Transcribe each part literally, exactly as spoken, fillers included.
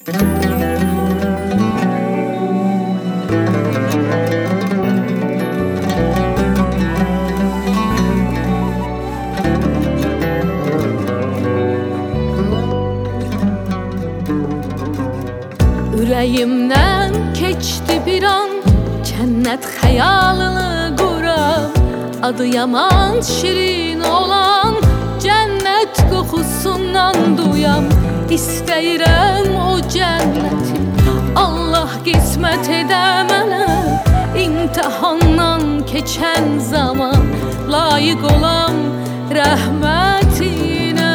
Ürəyimdən keçdi bir an, cənnət xəyalını quram. Adı yaman şirin olan, cənnət qoxusundan duyam. İstəyirəm o cənnəti, Allah qismət edə mənə. İmtihandan keçən zaman layiq olam rəhmətinə.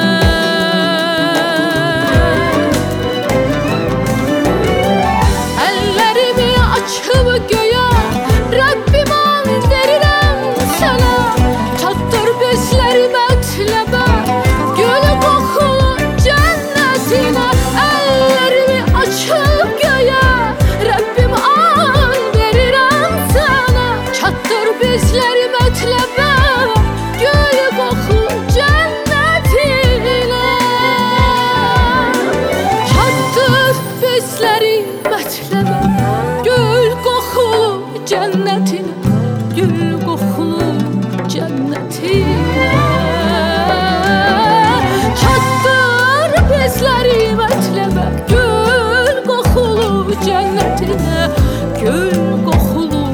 Əllərimi açıb göyə, Rəbbim an verirəm sənə. Çatdır bizləri mətləbə, gül qoxulu cənnətinə. Əllərimi açıb göyə, Rəbbim an verirəm sənə. Çatdır bizləri mətləbə, gül qoxulu cənnətinə. Çatdır bizləri mətləbə, gül qoxulu cənnətinə. Gül qoxulu cənnətinə. Çatdır bizləri mətləbə, gül qoxulu cənnətinə. Gül qoxulu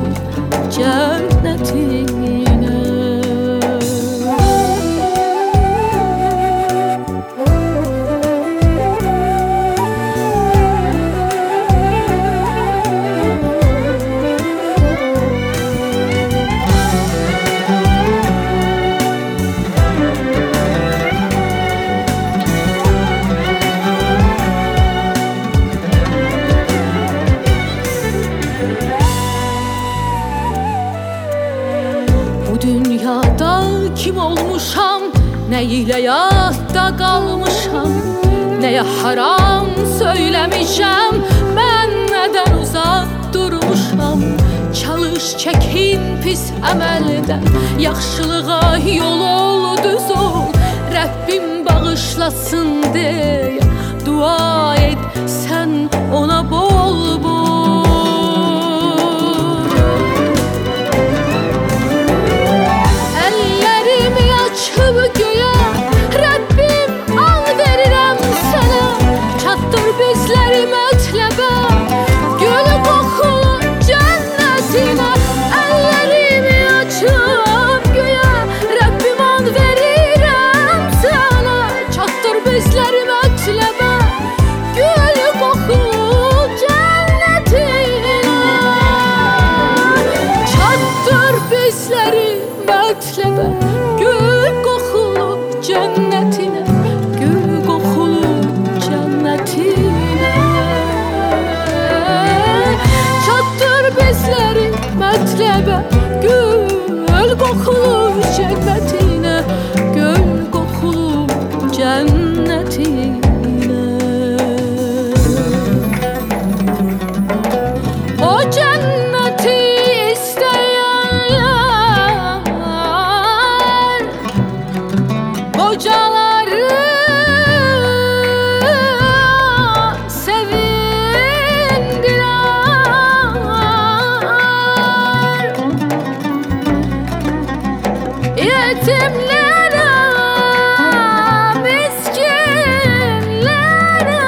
cənnətinə. Dünyada kim olmuşam, nə ilə yadda qalmışam. Nəyə haram söyləmişəm, mən nədən uzaq durmuşam. Çalış çəkin pis əməldən, yaxşılığa yol ol düz ol. Rəbbim bağışlasın deyə dua et sən ona bol bol. Göyə, Rəbbim an verirəm sənə. Çatdır bizləri mətləbə, gül qoxulu cənnətinə. Əllərimi açıb göyə, Rəbbim an verirəm sənə. Çatdır bizləri mətləbə, gül qoxulu cənnətinə. Çatdır bizləri mətləbə, gül qoxulu cənnətinə. Gül qoxulu cənnətinə. Çatdır bizləri mətləbə, gül qoxulu cənnətinə. Gül qoxulu cənnətinə. O cənnəti istəyənlər qocaları sevindirər. Yetimlərə, miskinlərə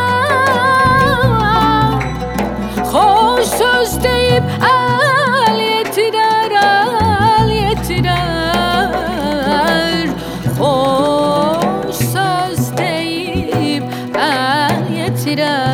xoş söz deyib əl yetirər, əl yetirər. Xoş söz deyib əl yetirər.